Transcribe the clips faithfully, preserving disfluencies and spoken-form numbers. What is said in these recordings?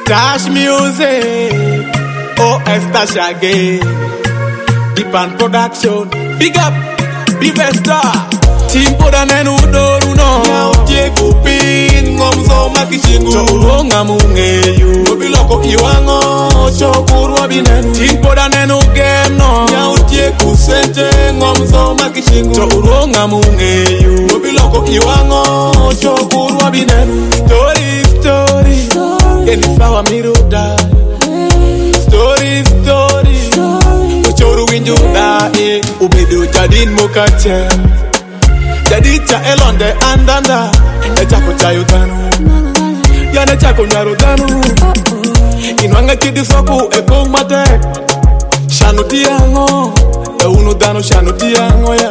Stash music, oh Stash again. Deep and production, big up, big star. Team poda nenu doru no. Nyao tie kupin ngomzo makichingu. Choronga mungeyu. Mobiloko iwango chokurwa binenu. Team poda nenu game no. Nyao tie kusente ngomzo makichingu. Choronga mungeyu. Mobiloko iwango chokurwa binenu. Story story, eni sawa miruda. Story story, uchoru winjuda eh. Ubedo jadin mokache. Jadi cha elonde andanda, echako chayo danu, yana chako nyaro danu. Inwanga kidi soku ekong mate, shano tiango, e uno dano shano tiango ya.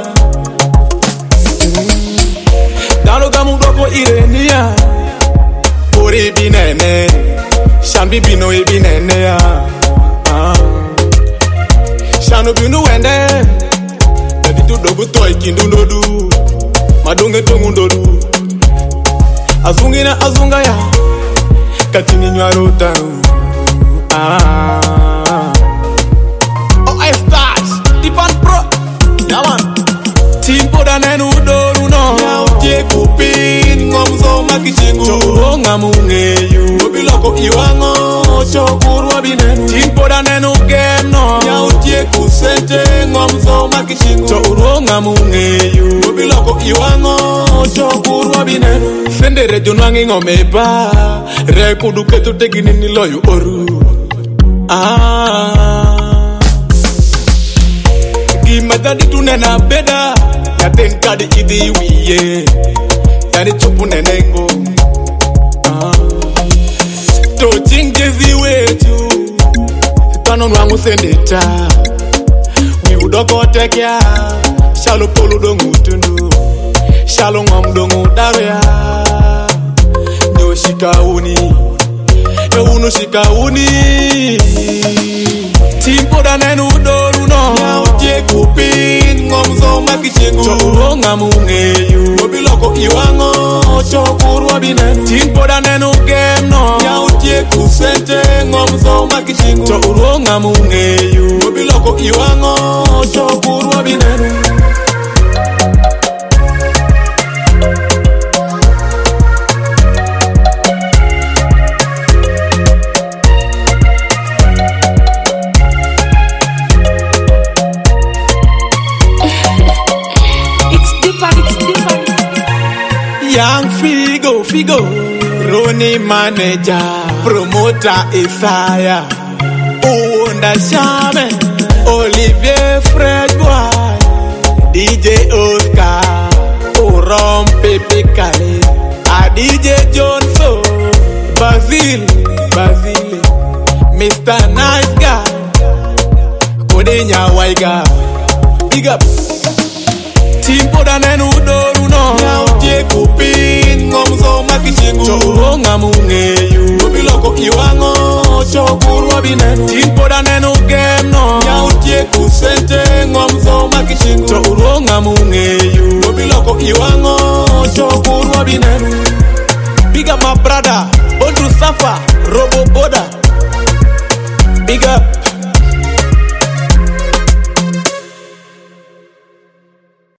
Dano gamu doko irenia, ori binene, shambi bino e binene ya. Shano binu wende, jadi tu dobu toy kindu nodu. Madunge tongundodu Azungina azunga ya Katini nyaro tanu Ah Oh I Stash Deep and Pro Yaman Team poda nenu doru no Nyao tie kupin Ngomzo makichingu Choronga mungeyu Mobiloko iwango Chokurwa binenu Team poda nenu game no Nyao tie kusente Ngomzo makichingu Choronga mungeyu Mobiloko iwango Chokurwa binenu Sende rejo nwangi ngomeba Rekudu ketu tegini niloyu oru Ah Gimadadi tunena beda Yaten kadi idi wiye Yani chupu nenengo ah. To chingezi wetu Kanon wangu sendeta Wiudoko tekya Shalo polu dongu tundu Shalo ngom dongu daria Nyo shikauni E uno shikauni Timpo da nenu doru no Nyao tie kupin Ngomzo makichingu Choronga mungeyu Mobiloko iwango Chokurwa binenu Timpo da nenu game no Nyao tie kusente Ngomzo makichingu Choronga mungeyu Mobiloko iwango Chokurwa binenu Young Figo, Figo, Roni manager, promoter Isaiah, Uwanda Shame, Olivier Fresh Boy, D J Oscar, Urom Pepe Kale, a D J Johnson, Basil, Basil, Mister Nice Guy, Kodenya Waiga, big up. Team poda nenu doru no Nyao tie kupin Ngomzo makichingu Choronga mungeyu Mobiloko iwango Chokurwa binenu Team poda nenu game no Nyao tie kusente Ngomzo makichingu Choronga mungeyu Mobiloko iwango Chokurwa binenu Big up my brother Born to suffer Robo Boda Big up